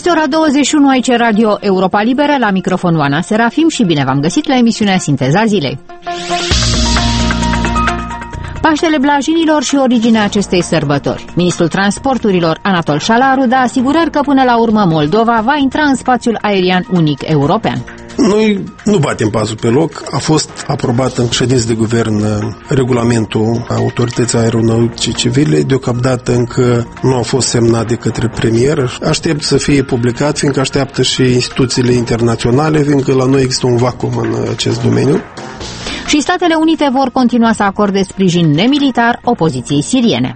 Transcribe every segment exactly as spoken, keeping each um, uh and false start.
Este ora douăzeci și unu aici Radio Europa Liberă, la microfonul Ana Serafim și bine v-am găsit la emisiunea Sinteza Zilei. Paștele blajinilor și originea acestei sărbători. Ministrul Transporturilor Anatol Șalaru dă asigurări că până la urmă Moldova va intra în spațiul aerian unic european. Noi nu batem pasul pe loc. A fost aprobat în ședință de guvern regulamentul Autorității Aeronautice Civile. Deocamdată încă nu a fost semnat de către premier. Aștept să fie publicat, fiindcă așteaptă și instituțiile internaționale, fiindcă la noi există un vacuum în acest domeniu. Și Statele Unite vor continua să acorde sprijin nemilitar opoziției siriene.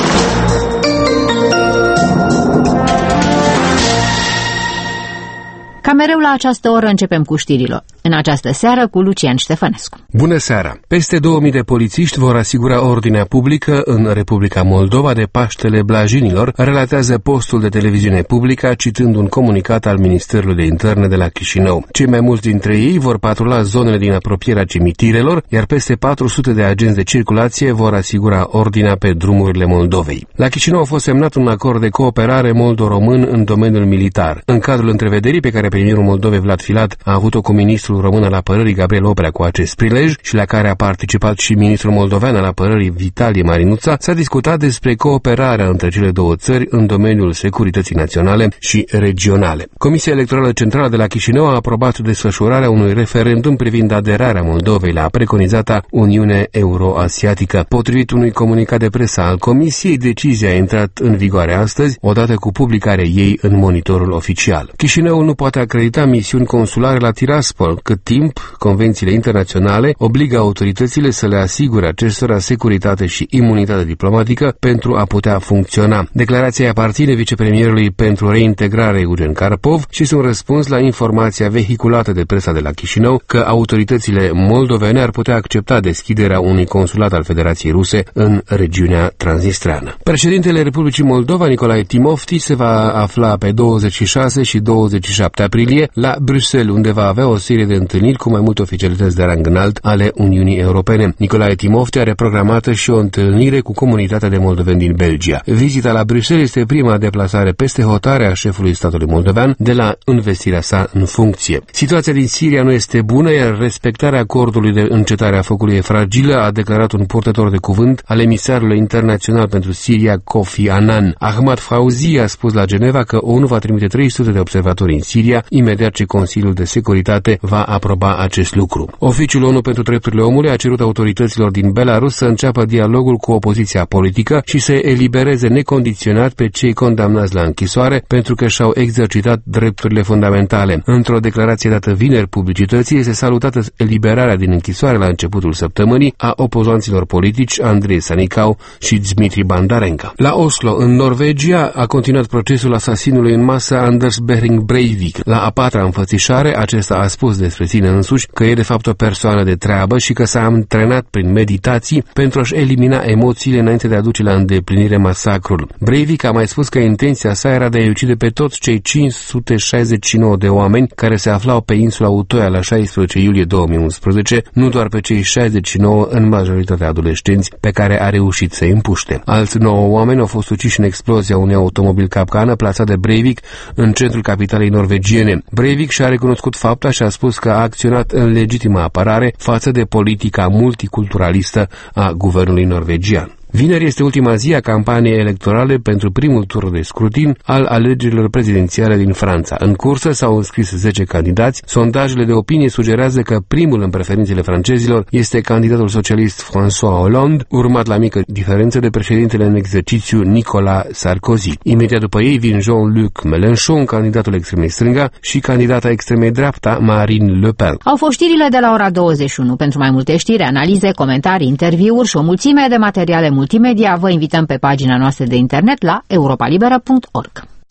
Ca mereu la această oră începem cu știrile. În această seară cu Lucian Ștefănescu. Bună seara! Peste două mii de polițiști vor asigura ordinea publică în Republica Moldova de Paștele Blajinilor, relatează postul de televiziune publică, citând un comunicat al Ministerului de Interne de la Chișinău. Cei mai mulți dintre ei vor patrula zonele din apropierea cimitirelor, iar peste patru sute de agenți de circulație vor asigura ordinea pe drumurile Moldovei. La Chișinău a fost semnat un acord de cooperare moldo-român în domeniul militar. În cadrul întrevederii pe care premierul Moldovei Vlad Filat a avut-o cu ministrul român al apărării Gabriel Oprea cu acest prilej și la care a participat și ministrul moldovean al apărării Vitalie Marinuța, s-a discutat despre cooperarea între cele două țări în domeniul securității naționale și regionale. Comisia Electorală Centrală de la Chișinău a aprobat desfășurarea unui referendum privind aderarea Moldovei la preconizata Uniune Euro-Asiatică. Potrivit unui comunicat de presă al Comisiei, decizia a intrat în vigoare astăzi, odată cu publicarea ei în monitorul oficial. Chișinău nu poate acredita misiuni consulare la Tiraspol, cât timp convențiile internaționale obligă autoritățile să le asigure acestora securitate și imunitate diplomatică pentru a putea funcționa. Declarația aparține vicepremierului pentru reintegrare Eugen Karpov și sunt răspuns la informația vehiculată de presa de la Chișinău că autoritățile moldovene ar putea accepta deschiderea unui consulat al Federației Ruse în regiunea transnistreană. Președintele Republicii Moldova, Nicolae Timofti, se va afla pe douăzeci și șase și douăzeci și șapte aprilie la Bruxelles, unde va avea o serie de întâlniri cu mai multe oficialități de rang înalt ale Uniunii Europene. Nicolae Timofti are programată și o întâlnire cu comunitatea de moldoveni din Belgia. Vizita la Bruxelles este prima deplasare peste hotare a șefului statului moldovean de la învestirea sa în funcție. Situația din Siria nu este bună, iar respectarea acordului de încetare a focului e fragilă, a declarat un purtător de cuvânt al emisarului internațional pentru Siria, Kofi Annan. Ahmad Fauzi a spus la Geneva că O N U va trimite trei sute de observatori în Siria, imediat ce Consiliul de Securitate va aproba acest lucru. Oficiul O N U pentru Drepturile Omului a cerut autorităților din Belarus să înceapă dialogul cu opoziția politică și să elibereze necondiționat pe cei condamnați la închisoare pentru că și-au exercitat drepturile fundamentale. Într-o declarație dată vineri publicității, este salutată eliberarea din închisoare la începutul săptămânii a opozanților politici Andrei Sanicau și Dmitri Bandarenka. La Oslo, în Norvegia, a continuat procesul asasinului în masă Anders Behring Breivik. La a patra înfățișare, acesta a spus despre sine însuși că e de fapt o persoană de treabă și că s-a antrenat prin meditații pentru a-și elimina emoțiile înainte de a duce la îndeplinire masacrul. Breivik a mai spus că intenția sa era de a ucide pe toți cei cinci sute șaizeci și nouă de oameni care se aflau pe insula Utoia la șaisprezece iulie două mii unsprezece, nu doar pe cei șaizeci și nouă, în majoritatea adolescenți, pe care a reușit să îi împuște. Alți nouă oameni au fost uciși în explozia unui automobil capcană plasat de Breivik în centrul capitalei norvegiene. Breivik și-a recunoscut fapta și a spus că a acționat în legitimă apărare față de politica multiculturalistă a guvernului norvegian. Vineri este ultima zi a campaniei electorale pentru primul tur de scrutin al alegerilor prezidențiale din Franța. În cursă s-au înscris zece candidați. Sondajele de opinie sugerează că primul în preferințele francezilor este candidatul socialist François Hollande, urmat la mică diferență de președintele în exercițiu Nicolas Sarkozy. Imediat după ei vin Jean-Luc Mélenchon, candidatul extremei stânga, și candidata extremei dreapta Marine Le Pen. Au fost știrile de la ora douăzeci și unu. Pentru mai multe știri, analize, comentarii, interviuri și o mulțime de materiale multimedia, vă invităm pe pagina noastră de internet la europa liberă punct org.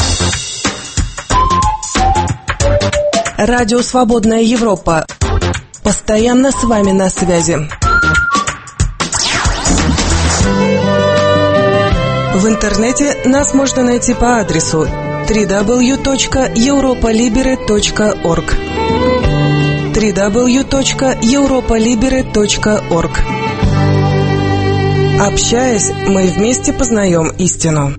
Радио «Свободная Европа». Постоянно с вами на связи. В интернете нас можно найти по адресу дабл ю дабл ю дабл ю точка европа либере точка орг дабл ю дабл ю дабл ю точка европа либере точка орг. Общаясь, мы вместе познаем истину.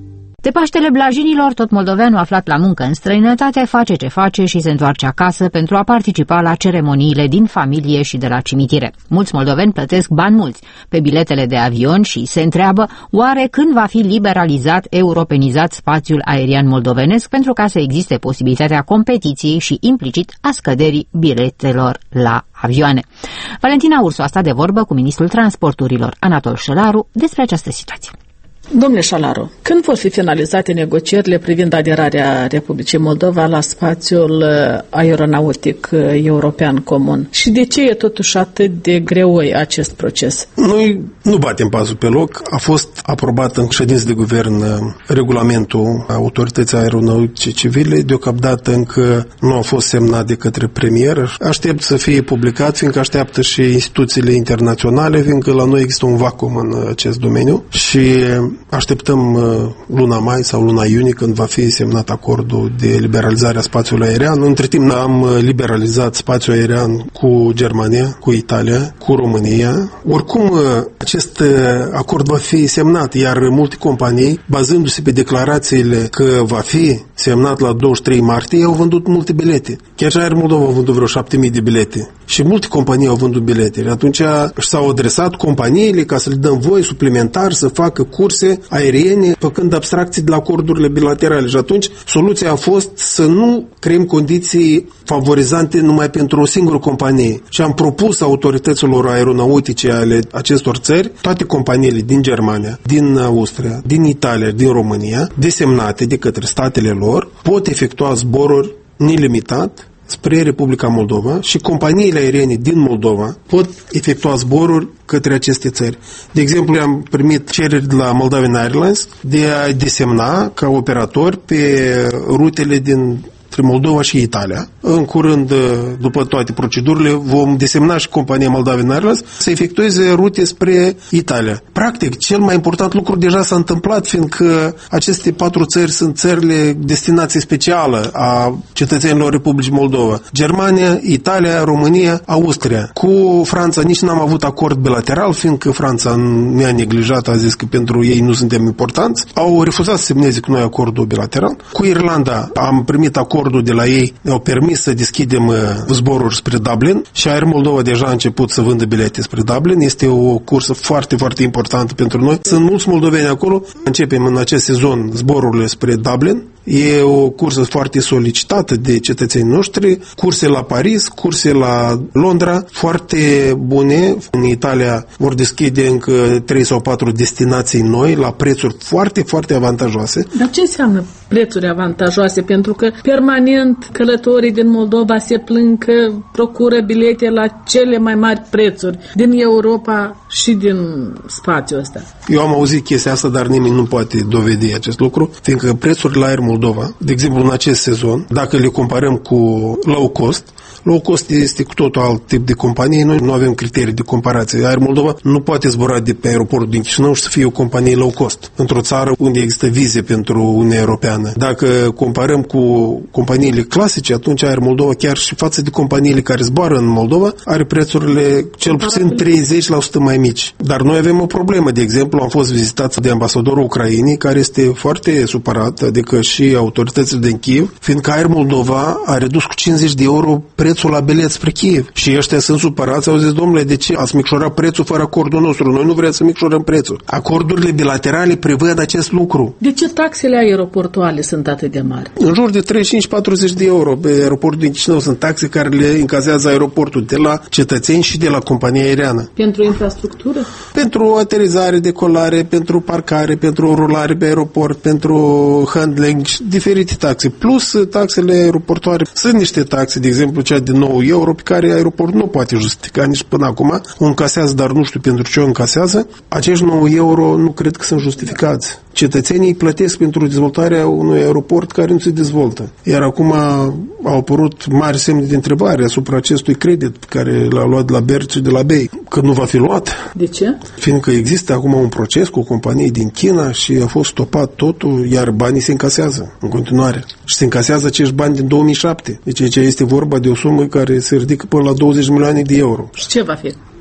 De Paștele Blajinilor, tot moldoveanul aflat la muncă în străinătate face ce face și se întoarce acasă pentru a participa la ceremoniile din familie și de la cimitire. Mulți moldoveni plătesc bani mulți pe biletele de avion și se întreabă oare când va fi liberalizat, europenizat spațiul aerian moldovenesc pentru ca să existe posibilitatea competiției și implicit a scăderii biletelor la avioane. Valentina Ursu a stat de vorbă cu ministrul transporturilor Anatol Șalaru despre această situație. Domnule Șalaru, când vor fi finalizate negocierile privind aderarea Republicii Moldova la spațiul aeronautic european comun? Și de ce e totuși atât de greoi acest proces? Noi nu batem pasul pe loc. A fost aprobat în ședință de guvern regulamentul Autorității Aeronautice Civile. Deocamdată încă nu a fost semnat de către premier. Aștept să fie publicat, fiindcă așteaptă și instituțiile internaționale, fiindcă la noi există un vacuum în acest domeniu și așteptăm luna mai sau luna iunie când va fi semnat acordul de liberalizare a spațiului aerian. Între timp am liberalizat spațiul aerian cu Germania, cu Italia, cu România. Oricum acest acord va fi semnat, iar multe companii, bazându-se pe declarațiile că va fi semnat la douăzeci și trei martie, au vândut multe bilete. Chiar și Aer Moldova a vândut vreo șapte mii de bilete. Și multe companii au vândut bilete. Atunci s-au adresat companiile ca să le dăm voie suplimentar să facă curse aeriene, făcând abstracții de la acordurile bilaterale. Și atunci soluția a fost să nu creăm condiții favorizante numai pentru o singură companie. Și am propus autorităților aeronautice ale acestor țări, toate companiile din Germania, din Austria, din Italia, din România, desemnate de către statele lor, pot efectua zboruri nelimitat spre Republica Moldova și companiile aeriene din Moldova pot efectua zboruri către aceste țări. De exemplu, am primit cereri de la Moldavian Airlines de a desemna ca operator pe rutele din Moldova și Italia. În curând, după toate procedurile, vom desemna și compania Moldavian Airlines să efectueze rute spre Italia. Practic, cel mai important lucru deja s-a întâmplat, fiindcă aceste patru țări sunt țările destinație specială a cetățenilor Republicii Moldova. Germania, Italia, România, Austria. Cu Franța nici n-am avut acord bilateral, fiindcă Franța ne-a neglijat, a zis că pentru ei nu suntem importanți. Au refuzat să semneze cu noi acordul bilateral. Cu Irlanda am primit acord de la ei, ne-au permis să deschidem uh, zboruri spre Dublin și Aer Moldova deja a început să vândă bilete spre Dublin. Este o cursă foarte, foarte importantă pentru noi. Sunt mulți moldoveni acolo. Începem în acest sezon zborurile spre Dublin. E o cursă foarte solicitată de cetățenii noștri. Curse la Paris, curse la Londra, foarte bune. În Italia vor deschide încă trei sau patru destinații noi la prețuri foarte, foarte avantajoase. Dar ce înseamnă prețuri avantajoase? Pentru că permanent călătorii din Moldova se plâng că procură bilete la cele mai mari prețuri din Europa și din spațiul ăsta. Eu am auzit chestia asta, dar nimeni nu poate dovedi acest lucru, fiindcă prețurile la Aer Moldova, de exemplu în acest sezon, dacă le comparăm cu low cost, low cost este cu totul alt tip de companie, noi nu avem criterii de comparație. Aer Moldova nu poate zbura de pe aeroportul din Chișinău și să fie o companie low cost, într-o țară unde există vize pentru Uniunea Europeană. Dacă comparăm cu companiile clasice, atunci Aer Moldova, chiar și față de companiile care zboară în Moldova, are prețurile cel puțin treizeci la sută mai mici. Dar noi avem o problemă. De exemplu, am fost vizitați de ambasadorul Ucrainei, care este foarte supărat, adică și autoritățile din Kiev, fiindcă Aer Moldova a redus cu cincizeci de euro prețul la bilet spre Kiev. Și ăștia sunt supărați, au zis, domnule, de ce ați micșorat prețul fără acordul nostru? Noi nu vrem să micșorăm prețul. Acordurile bilaterale prevăd acest lucru. De ce taxele aeroportuale sunt atât de mari? În jur de treizeci și cinci patruzeci de euro pe aeroportul din Chișinău sunt taxe care le încazează aeroportul de la cetățeni și de la compania aeriană. Pentru infrastructură? Pentru aterizare, decolare, pentru parcare, pentru rulare pe aeroport, pentru handling, diferite taxe. Plus taxele aeroportoare. Sunt niște taxe, de exemplu cea de nouă euro pe care aeroportul nu poate justifica nici până acum. O încasează, dar nu știu pentru ce o încasează. Acești nouă euro nu cred că sunt justificați. Cetățenii plătesc pentru dezvoltarea unui aeroport care nu se dezvoltă. Iar acum au apărut mari semne de întrebare asupra acestui credit pe care l-a luat de la Berci și de la B E I. Că nu va fi luat. De ce? Fiindcă există acum un proces cu o companie din China și a fost stopat totul, iar banii se încasează în continuare. Și se încasează acești bani din două mii șapte. Deci aici este vorba de o sumă care se ridică până la douăzeci de milioane de euro. Și ce va fi?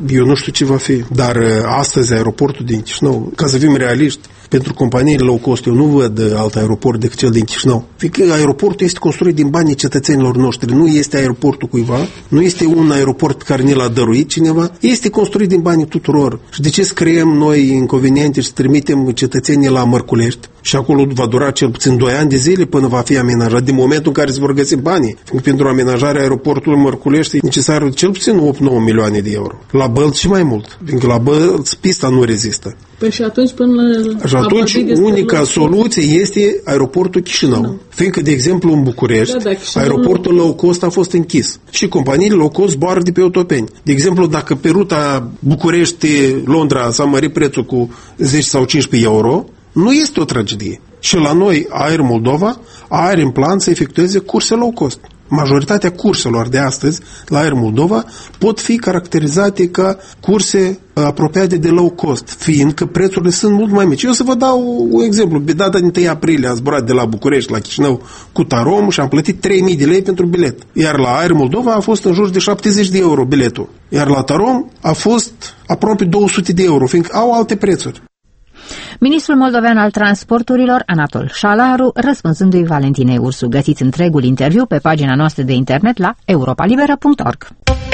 eu nu știu ce va fi. Dar astăzi aeroportul din Chișinău, ca să fim realiști, pentru companiile low cost, eu nu văd alt aeroport decât cel din Chișinău. Fiindcă aeroportul este construit din banii cetățenilor noștri, nu este aeroportul cuiva, nu este un aeroport care ne l-a dăruit cineva, este construit din banii tuturor. Și de ce să creăm noi inconveniente și să trimitem cetățenii la Mărculești? Și acolo va dura cel puțin doi ani de zile până va fi amenajat, din momentul în care se vor găsi banii. Fiindcă pentru amenajarea aeroportului Mărculești e necesar cel puțin opt nouă milioane de euro. La Bălți și mai mult, fiindcă la Bălți pista nu rezistă. Păi și atunci până la... Și atunci unica soluție este aeroportul Chișinău. No. Fiindcă, de exemplu, în București, da, da, aeroportul low cost a fost închis. Și companiile low cost zboară de pe autopeni. De exemplu, dacă pe ruta București-Londra s-a mărit prețul cu zece sau cincisprezece euro, nu este o tragedie. Și la noi, Air Moldova are în plan să efectueze curse low cost. Majoritatea curselor de astăzi la Air Moldova pot fi caracterizate ca curse apropiate de low cost, fiindcă prețurile sunt mult mai mici. Eu să vă dau un exemplu. Pe data din întâi aprilie am zburat de la București la Chișinău cu Tarom și am plătit trei mii de lei pentru bilet. Iar la Air Moldova a fost în jur de șaptezeci de euro biletul. Iar la Tarom a fost aproape două sute de euro, fiindcă au alte prețuri. Ministrul moldovean al transporturilor, Anatol Șalaru, răspunzându-i Valentinei Ursu. Găsiți întregul interviu pe pagina noastră de internet la europa liberă punct org.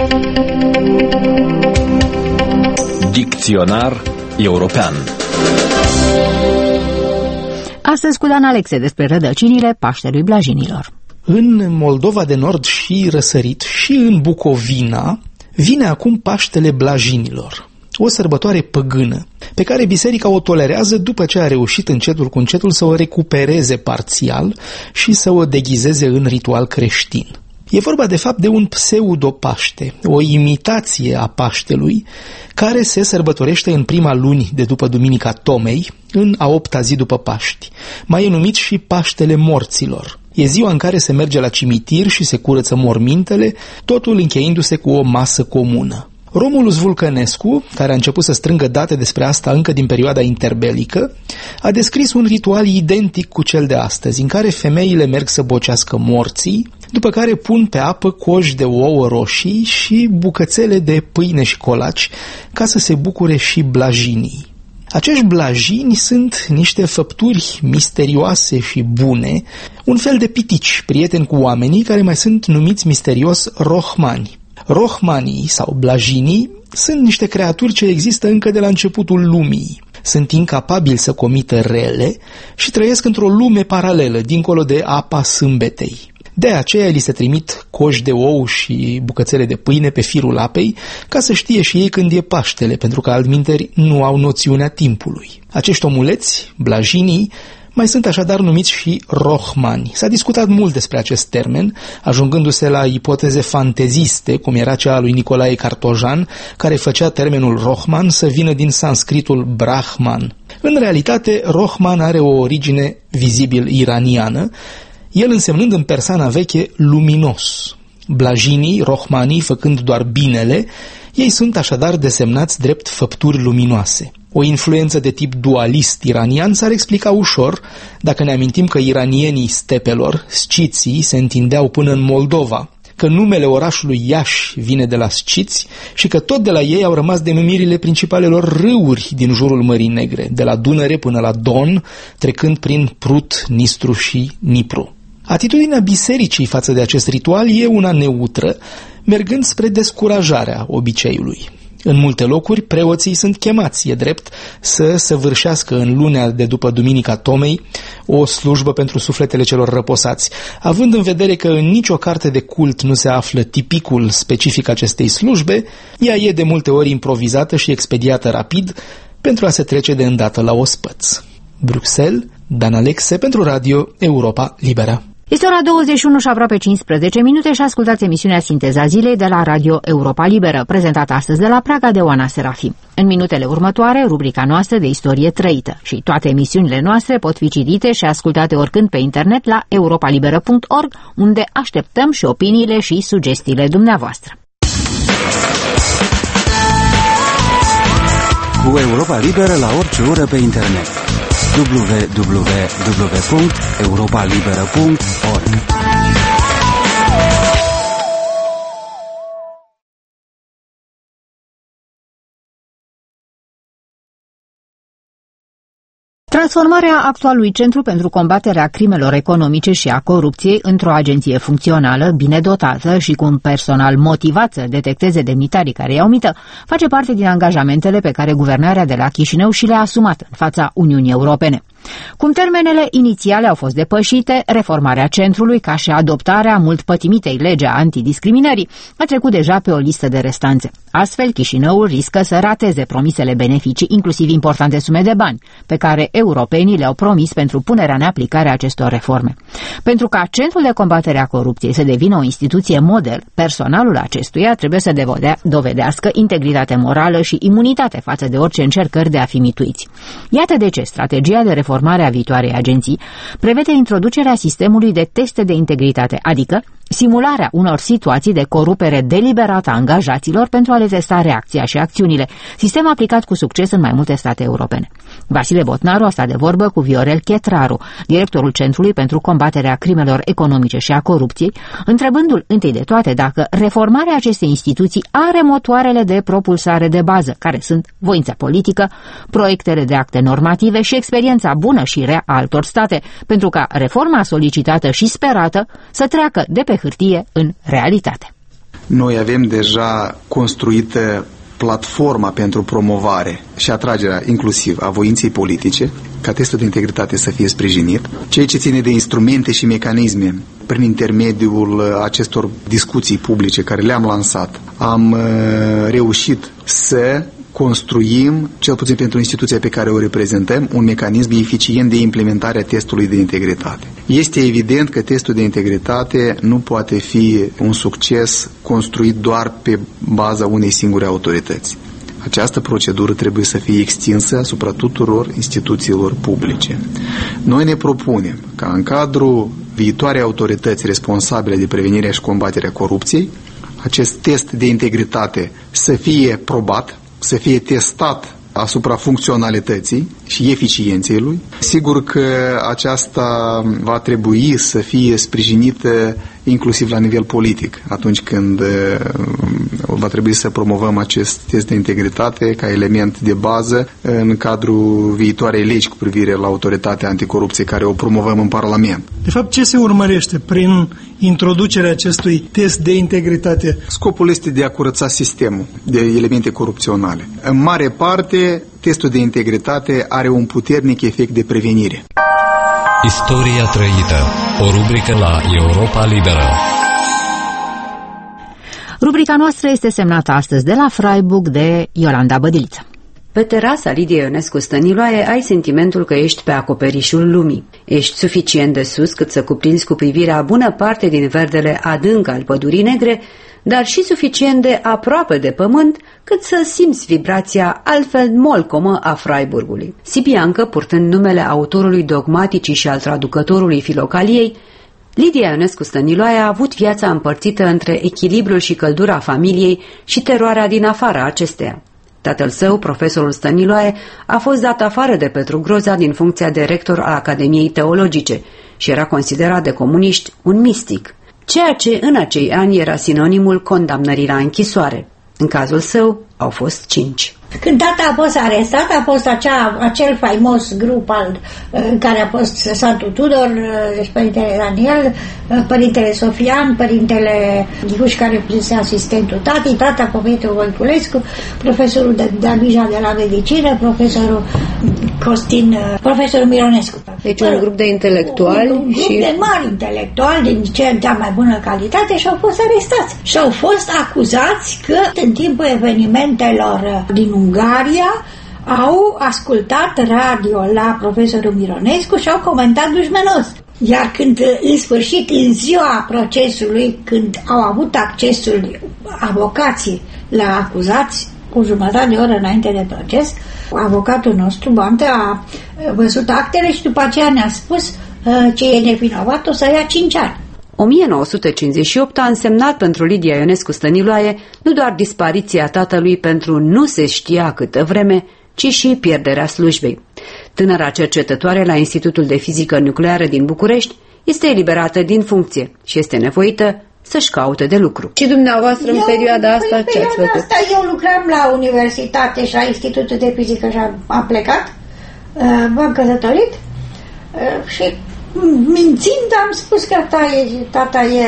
Dicționar european. Astăzi cu Dan Alexe despre rădăcinile Paștelui Blajinilor. În Moldova de Nord și Răsărit și în Bucovina vine acum Paștele Blajinilor, o sărbătoare păgână, pe care biserica o tolerează după ce a reușit încetul cu încetul să o recupereze parțial și să o deghizeze în ritual creștin. E vorba de fapt de un pseudo-Paște, o imitație a Paștelui, care se sărbătorește în prima luni de după Duminica Tomei, în a opta zi după Paști. Mai e numit și Paștele Morților. E ziua în care se merge la cimitir și se curăță mormintele, totul încheindu-se cu o masă comună. Romulus Vulcănescu, care a început să strângă date despre asta încă din perioada interbelică, a descris un ritual identic cu cel de astăzi, în care femeile merg să bocească morții, după care pun pe apă coși de ouă roșii și bucățele de pâine și colaci, ca să se bucure și blajinii. Acești blajini sunt niște făpturi misterioase și bune, un fel de pitici, prieteni cu oamenii, care mai sunt numiți misterios rohmani. Rohmanii sau blajinii sunt niște creaturi ce există încă de la începutul lumii. Sunt incapabili să comită rele și trăiesc într-o lume paralelă, dincolo de apa sâmbetei. De aceea li se trimit coși de ou și bucățele de pâine pe firul apei, ca să știe și ei când e Paștele, pentru că altminteri nu au noțiunea timpului. Acești omuleți, blajinii, mai sunt așadar numiți și rohmani. S-a discutat mult despre acest termen, ajungându-se la ipoteze fanteziste, cum era cea a lui Nicolae Cartojan, care făcea termenul rohman să vină din sanscritul brahman. În realitate, rohman are o origine vizibil iraniană, el însemnând în persana veche luminos. Blajinii, rohmanii, făcând doar binele, ei sunt așadar desemnați drept făpturi luminoase. O influență de tip dualist iranian s-ar explica ușor dacă ne amintim că iranienii stepelor, sciții, se întindeau până în Moldova, că numele orașului Iași vine de la sciți și că tot de la ei au rămas denumirile principalelor râuri din jurul Mării Negre, de la Dunăre până la Don, trecând prin Prut, Nistru și Nipru. Atitudinea bisericii față de acest ritual e una neutră, mergând spre descurajarea obiceiului. În multe locuri, preoții sunt chemați, e drept, să săvârșească în lunea de după Duminica Tomei o slujbă pentru sufletele celor răposați, având în vedere că în nicio carte de cult nu se află tipicul specific acestei slujbe, ea e de multe ori improvizată și expediată rapid pentru a se trece de îndată la ospăț. Bruxelles, Dan Alexe pentru Radio Europa Liberă. Este ora douăzeci și unu și aproape cincisprezece minute și ascultați emisiunea Sinteza Zilei de la Radio Europa Liberă, prezentată astăzi de la Praga de Oana Serafim. În minutele următoare, rubrica noastră de istorie trăită și toate emisiunile noastre pot fi citite și ascultate oricând pe internet la europa liberă punct org, unde așteptăm și opiniile și sugestiile dumneavoastră. Cu Europa Liberă la orice oră pe internet. w w w punct europa liberă punct org Transformarea actualului Centru pentru combaterea crimelor economice și a corupției într-o agenție funcțională, bine dotată și cu un personal motivat să detecteze demnitarii care iau mită, face parte din angajamentele pe care guvernarea de la Chișinău și le-a asumat în fața Uniunii Europene. Cum termenele inițiale au fost depășite, reformarea centrului, ca și adoptarea mult pătimitei legea antidiscriminării, a trecut deja pe o listă de restanțe. Astfel, Chișinăul riscă să rateze promisele beneficii, inclusiv importante sume de bani, pe care europenii le-au promis pentru punerea în aplicare a acestor reforme. Pentru ca Centrul de combatere a corupției să devină o instituție model, personalul acestuia trebuie să dovedească integritate morală și imunitate față de orice încercări de a fi mituiți. Iată de ce strategia de reformare a viitoarei agenții prevede introducerea sistemului de teste de integritate, adică simularea unor situații de corupere deliberată a angajaților pentru a le testa reacția și acțiunile, sistem aplicat cu succes în mai multe state europene. Vasile Botnaru a stat de vorbă cu Viorel Chetraru, directorul Centrului pentru combaterea crimelor economice și a corupției, întrebându-l întâi de toate dacă reformarea acestei instituții are motoarele de propulsare de bază, care sunt voința politică, proiectele de acte normative și experiența bună și rea a altor state, pentru ca reforma solicitată și sperată să treacă de pe hârtie în realitate. Noi avem deja construită platforma pentru promovare și atragerea inclusiv a voinței politice, ca testul de integritate să fie sprijinit. Ceea ce ține de instrumente și mecanisme prin intermediul acestor discuții publice care le-am lansat, am uh, reușit să construim, cel puțin pentru instituția pe care o reprezentăm, un mecanism eficient de implementare a testului de integritate. Este evident că testul de integritate nu poate fi un succes construit doar pe baza unei singure autorități. Această procedură trebuie să fie extinsă asupra tuturor instituțiilor publice. Noi ne propunem ca în cadrul viitoarei autorități responsabile de prevenirea și combaterea corupției, acest test de integritate să fie probat, să fie testat asupra funcționalității și eficienței lui. Sigur că aceasta va trebui să fie sprijinită inclusiv la nivel politic, atunci când va trebui să promovăm acest test de integritate ca element de bază în cadrul viitoarei legi cu privire la autoritatea anticorupție care o promovăm în Parlament. De fapt, ce se urmărește prin introducerea acestui test de integritate? Scopul este de a curăța sistemul de elemente corupționale. În mare parte, testul de integritate are un puternic efect de prevenire. Istoria trăită, o rubrică la Europa Liberă. Rubrica noastră este semnată astăzi de la Freiburg de Iolanda Bădiliță. Pe terasa Lidiei Ionescu Stăniloae ai sentimentul că ești pe acoperișul lumii. Ești suficient de sus cât să cuprinzi cu privirea bună parte din verdele adânc al pădurii negre, dar și suficient de aproape de pământ cât să simți vibrația altfel molcomă a Freiburgului. Sibiancă, purtând numele autorului dogmaticii și al traducătorului filocaliei, Lidia Ionescu Stăniloae a avut viața împărțită între echilibrul și căldura familiei și teroarea din afara acesteia. Tatăl său, profesorul Stăniloae, a fost dat afară de Petru Groza din funcția de rector al Academiei Teologice și era considerat de comuniști un mistic, ceea ce în acei ani era sinonimul condamnării la închisoare. În cazul său au fost cinci. Când tata a fost arestat, a fost acea, acel faimos grup al, în care a fost Santu Tudor, deci Părintele Daniel, Părintele Sofian, Părintele Ghiuș, care fusese asistentul tatii, tata Povietul Voiculescu, profesorul de, de Abija de la medicină, profesorul Costin, profesorul Mironescu. Deci un grup de intelectuali un, un grup și... de mari intelectuali din cea mai bună calitate și au fost arestați. Și au fost acuzați că în timpul evenimentelor din Ungaria au ascultat radio la profesorul Mironescu și au comentat dușmenos. Iar când, în sfârșit, în ziua procesului, când au avut accesul avocații la acuzați, cu jumătate de oră înainte de proces, avocatul nostru, Bantă, a văzut actele și după aceea ne-a spus ce e nevinovat, o să ia cinci ani. o mie nouă sute cincizeci și opt a însemnat pentru Lidia Ionescu Stăniloae nu doar dispariția tatălui pentru nu se știa câtă vreme, ci și pierderea slujbei. Tânăra cercetătoare la Institutul de Fizică Nucleară din București este eliberată din funcție și este nevoită să-și caute de lucru. Și dumneavoastră în perioada asta în ce ați făcut? Asta eu lucram la universitate și la Institutul de Fizică și am plecat. m-am căsătorit și mințind am spus că tata e, tata e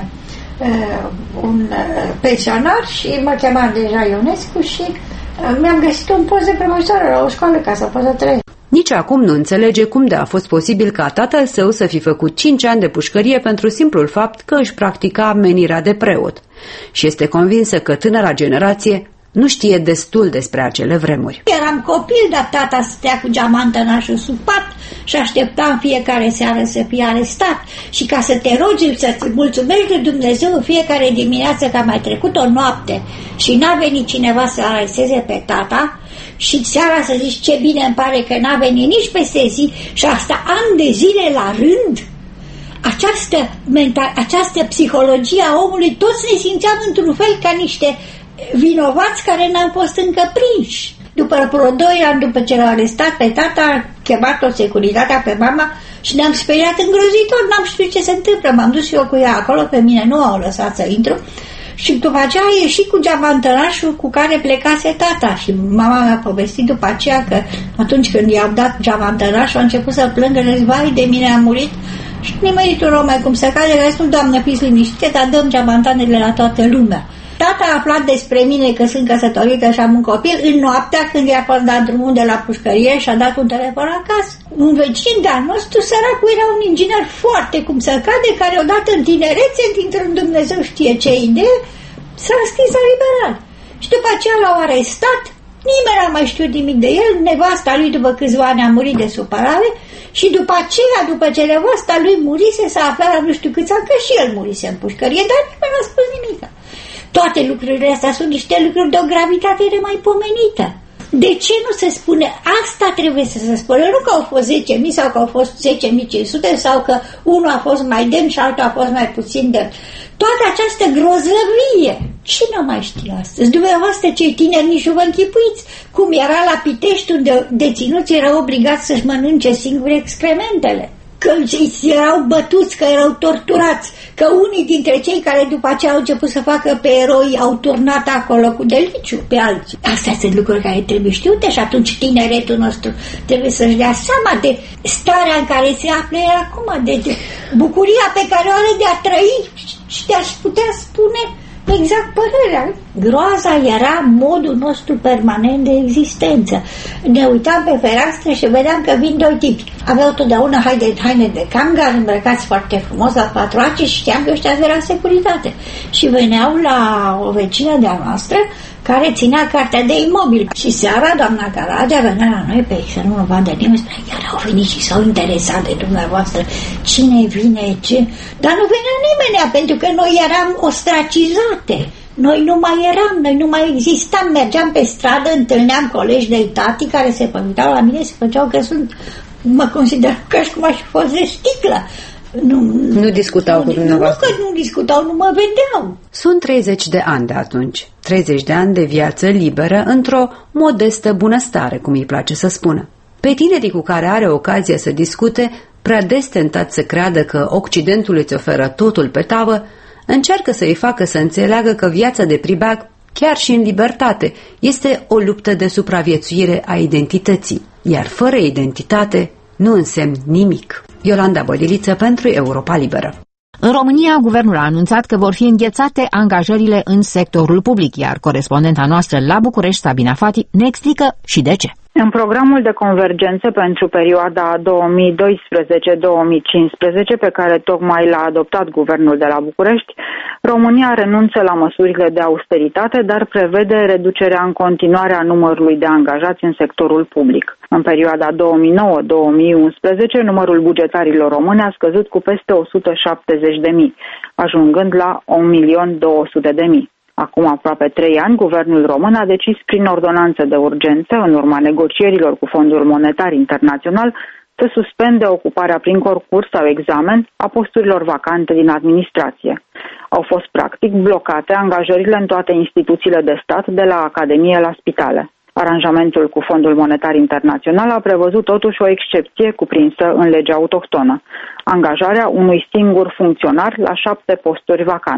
un pensionar și mă chema deja Ionescu și mi-am găsit un post de profesoară la o școală ca să pot să trăiesc. Nici acum nu înțelege cum de a fost posibil ca tatăl său să fi făcut cinci ani de pușcărie pentru simplul fapt că își practica menirea de preot. Și este convinsă că tânăra generație nu știe destul despre acele vremuri. Eram copil, dar tata stătea cu geamantănașul sub pat și aștepta în fiecare seară să fie arestat. Și ca să te rogi, să-ți mulțumești lui Dumnezeu în fiecare dimineață că a mai trecut o noapte și n-a venit cineva să aresteze pe tata, și seara să zici ce bine îmi pare că n-a venit nici peste zi, și asta ani de zile la rând. Această, mental, această psihologie a omului, toți ne simțeam într-un fel ca niște vinovați care n-am fost încă prinși. După vreo doi ani după ce l-a arestat pe tata, a chemat-o securitatea pe mama și ne-am speriat îngrozitor, n-am știut ce se întâmplă. M-am dus eu cu ea acolo, pe mine nu au lăsat să intru. Și după aceea a ieșit cu geamantănașul cu care plecase tata și mama mi-a povestit după aceea că atunci când i-au dat geamantănașul a început să plângă, ne zic, vai de mine, a murit și nimeritul om mai cum să cade, că a spus, Doamne, fiți liniștite, dar dăm geamantanele la toată lumea. Tata a aflat despre mine că sunt căsătorită și am un copil în noaptea când i-a fost dat drumul de la pușcărie și a dat un telefon acasă. Un vecin de-al nostru, săracul, era un inginer foarte cum să cade, care odată în tinerețe, dintr-un Dumnezeu știe ce idee, s-a înscris la liberal. Și după aceea l-au arestat, nimeni n-a mai știut nimic de el, nevasta lui după câțiva ani a murit de supărare și după aceea, după ce nevasta lui murise, s-a aflat la nu știu câți ani că și el murise în pușcărie, dar nimeni n-a spus nimic. Toate lucrurile astea sunt niște lucruri de o gravitate nemaipomenită. De ce nu se spune? Asta trebuie să se spune. Nu că au fost zece mii sau că au fost zece mii cinci sute sau că unul a fost mai demn și altul a fost mai puțin demn. Toată această grozăvie. Cine mai știe astăzi? Dumneavoastră cei tineri nici nu vă închipuiți cum era la Pitești, unde deținuții erau obligați să-și mănânce singuri excrementele. Că erau bătuți, că erau torturați, că unii dintre cei care după aceea au început să facă pe eroi au turnat acolo cu deliciu pe alții. Astea sunt lucruri care trebuie știute și atunci tineretul nostru trebuie să-și dea seama de starea în care se află el acum, de, de bucuria pe care o are de a trăi și de a-și putea spune exact părerea. Groaza era modul nostru permanent de existență. Ne uitam pe fereastră și vedeam că vin doi tipi. Aveau totdeauna haine, haine de camgar, îmbrăcați foarte frumos la patroace și știam că ăștia aveau securitate. Și veneau la o vecină de-a noastră care ținea cartea de imobil. Și seara doamna Caragea venea la noi pe să nu mă vadă nimeni, spunea, iar au venit și s-au interesat de dumneavoastră. Cine vine, ce? Dar nu venea nimeni, pentru că noi eram ostracizate. Noi nu mai eram, noi nu mai existam, mergeam pe stradă, întâlneam colegi de tati care se pămitau la mine, se făceau că sunt, mă consider ca și cum aș fi fost de sticlă. Nu, nu discutau nu, cu dumneavoastră. Nu că nu discutau, nu mă vedeau. Sunt treizeci de ani de atunci, treizeci de ani de viață liberă într-o modestă bunăstare, cum îi place să spună. Pe tinerii cu care are ocazia să discute, prea des tentat să creadă că Occidentul îți oferă totul pe tavă, încearcă să-i facă să înțeleagă că viața de pribeag, chiar și în libertate, este o luptă de supraviețuire a identității, iar fără identitate nu însemn nimic. Iolanda Bodiliță pentru Europa Liberă. În România, guvernul a anunțat că vor fi înghețate angajările în sectorul public, iar corespondenta noastră la București, Sabina Fati, ne explică și de ce. În programul de convergență pentru perioada două mii doisprezece două mii cincisprezece, pe care tocmai l-a adoptat guvernul de la București, România renunță la măsurile de austeritate, dar prevede reducerea în continuare a numărului de angajați în sectorul public. În perioada două mii nouă două mii unsprezece, numărul bugetarilor români a scăzut cu peste o sută șaptezeci de mii, ajungând la un milion două sute de mii. Acum aproape trei ani, guvernul român a decis prin ordonanță de urgență, în urma negocierilor cu Fondul Monetar Internațional, să suspende ocuparea prin concurs sau examen a posturilor vacante din administrație. Au fost practic blocate angajările în toate instituțiile de stat, de la academie la spitale. Aranjamentul cu Fondul Monetar Internațional a prevăzut totuși o excepție cuprinsă în legea autohtonă, angajarea unui singur funcționar la șapte posturi vacante.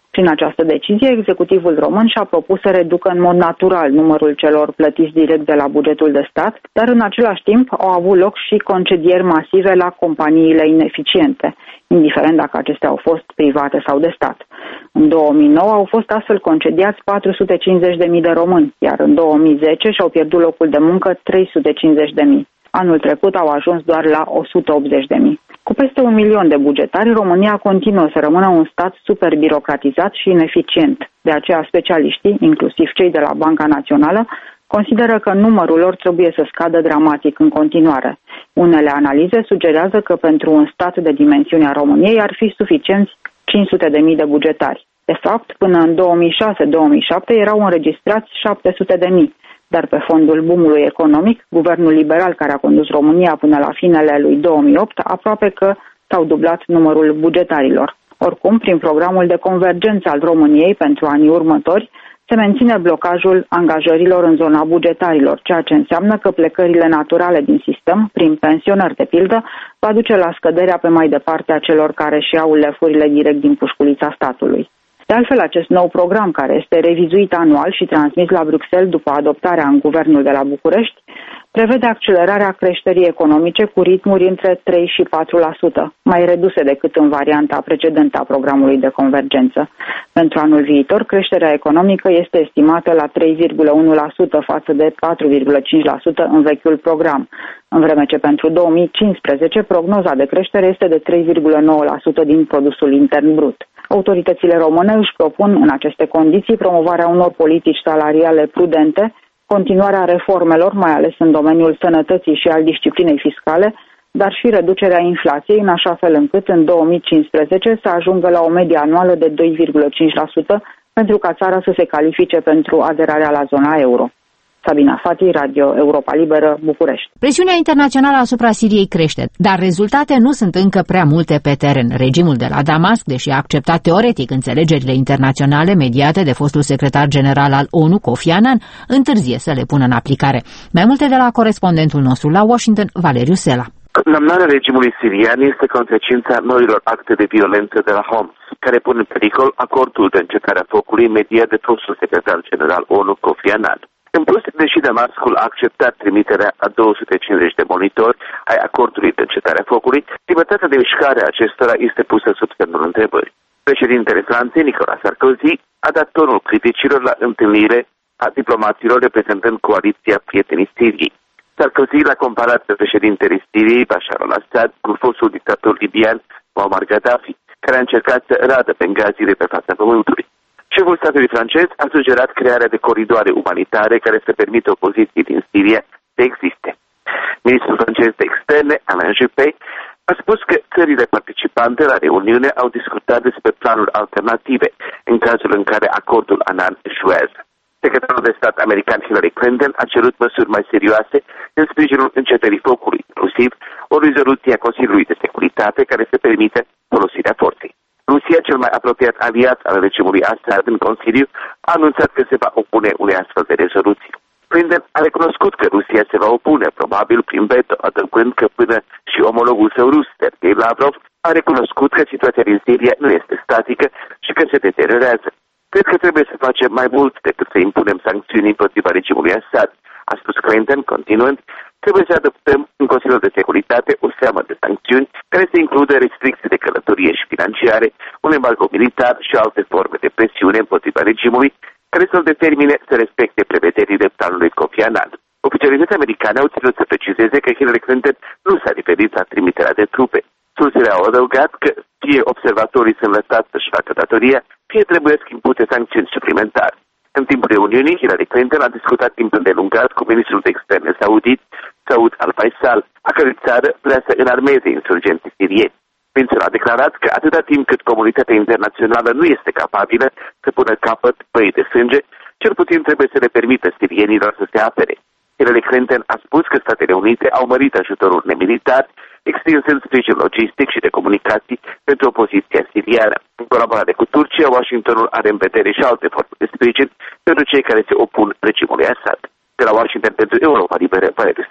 Prin această decizie, executivul român și-a propus să reducă în mod natural numărul celor plătiți direct de la bugetul de stat, dar în același timp au avut loc și concedieri masive la companiile ineficiente, indiferent dacă acestea au fost private sau de stat. În două mii nouă au fost astfel concediați patru sute cincizeci de mii de români, iar în două mii zece și-au pierdut locul de muncă trei sute cincizeci de mii. Anul trecut au ajuns doar la o sută optzeci de mii. Cu peste un milion de bugetari, România continuă să rămână un stat super birocratizat și ineficient. De aceea, specialiștii, inclusiv cei de la Banca Națională, consideră că numărul lor trebuie să scadă dramatic în continuare. Unele analize sugerează că pentru un stat de dimensiunea României ar fi suficienți cinci sute de mii de bugetari. De fapt, până în două mii șase două mii șapte erau înregistrați șapte sute de mii. Dar pe fondul boomului economic, guvernul liberal care a condus România până la finele lui două mii opt, aproape că s-au dublat numărul bugetarilor. Oricum, prin programul de convergență al României pentru anii următori, se menține blocajul angajărilor în zona bugetarilor, ceea ce înseamnă că plecările naturale din sistem, prin pensionări de pildă, va duce la scăderea pe mai departe a celor care își iau lefurile direct din pușculița statului. De altfel, acest nou program, care este revizuit anual și transmis la Bruxelles după adoptarea în guvernul de la București, prevede accelerarea creșterii economice cu ritmuri între trei și patru la sută, mai reduse decât în varianta precedentă a programului de convergență. Pentru anul viitor, creșterea economică este estimată la trei virgulă unu la sută față de patru virgulă cinci la sută în vechiul program, în vreme ce pentru două mii cincisprezece prognoza de creștere este de trei virgulă nouă la sută din produsul intern brut. Autoritățile române își propun în aceste condiții promovarea unor politici salariale prudente, continuarea reformelor, mai ales în domeniul sănătății și al disciplinei fiscale, dar și reducerea inflației, în așa fel încât în două mii cincisprezece să ajungă la o medie anuală de doi virgulă cinci la sută pentru ca țara să se califice pentru aderarea la zona euro. Sabina Fati, Radio Europa Liberă, București. Presiunea internațională asupra Siriei crește, dar rezultate nu sunt încă prea multe pe teren. Regimul de la Damasc, deși a acceptat teoretic înțelegerile internaționale mediate de fostul secretar general al ONU, Kofi Annan, întârzie să le pună în aplicare. Mai multe de la corespondentul nostru la Washington, Valeriu Sela. Condamnarea regimului sirian este consecința noilor acte de violență de la Homs, care pun în pericol acordul de încetare a focului mediat de fostul secretar general ONU, Kofi Annan. În plus, deși Damascul a acceptat trimiterea a două sute cincizeci de monitori ai acordului de încetare a focului, libertatea de mișcare a acestora este pusă sub semnul întrebării. Președintele Franței, Nicolas Sarkozy, a dat tonul criticilor la întâlnire a diplomaților reprezentând coaliția Prietenii Siriei. Sarkozy l-a comparat pe președintele Siriei, Bashar al-Assad, cu fostul dictator libian Muammar Gaddafi, care a încercat să radă Bengazile pe fața pământului. Șeful statului francez a sugerat crearea de coridoare umanitare care să permită opoziției din Siria să existe. Ministrul francez de externe, Alain Juppé, a spus că țările participante la reuniune au discutat despre planuri alternative în cazul în care acordul Annan eșuează. Secretarul de stat american Hillary Clinton a cerut măsuri mai serioase în sprijinul încetării focului, inclusiv o rezoluție a Consiliului de Securitate care să permite folosirea forței. Rusia, cel mai apropiat aliat al regimului Assad în Consiliu, a anunțat că se va opune unei astfel de rezoluții. Clinton a recunoscut că Rusia se va opune, probabil prin veto, adăugând că până și omologul său rus, Sergei Lavrov, a recunoscut că situația din Siria nu este statică și că se deteriorează. Cred că trebuie să facem mai mult decât să impunem sancțiuni împotriva regimului Assad, a spus Clinton, continuând. Trebuie să adoptăm în Consiliul de Securitate o seamă de sancțiuni care să includă restricții de călătorie și financiare, un embargo militar și alte forme de presiune împotriva regimului care să-l determine să respecte prevederile planului Kofi Annan. Oficialitățile americane au ținut să precizeze că Hillary Clinton nu s-a referit la trimiterea de trupe. Sursele au adăugat că fie observatorii sunt lăsați să-și facă datoria, fie trebuie să impute sancțiuni suplimentare. În timpul reuniunii, Hillary Clinton a discutat timp îndelungat cu ministrul de externe saudit, Saud al-Faisal, a cărui țară vrea să înarmeze insurgenții sirieni. Prințul a declarat că atâta timp cât comunitatea internațională nu este capabilă să pună capăt băii de sânge, cel puțin trebuie să le permită sirienilor să se apere. Hillary Clinton a spus că Statele Unite au mărit ajutorul nemilitar, extinsând sprijin logistic și de comunicații pentru opoziția siriană. În colaborare cu Turcia, Washingtonul are în vedere și alte forme de sprijin pentru cei care se opun regimului Assad. De la Washington pentru Europa Liberă, Valeriu Sela.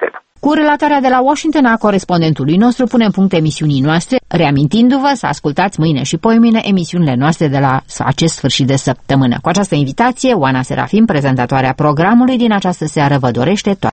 Cu relatarea de la Washington a corespondentului nostru punem punct emisiunii noastre, reamintindu-vă să ascultați mâine și poimâine emisiunile noastre de la acest sfârșit de săptămână. Cu această invitație, Oana Serafim, prezentatoarea programului din această seară, vă dorește toate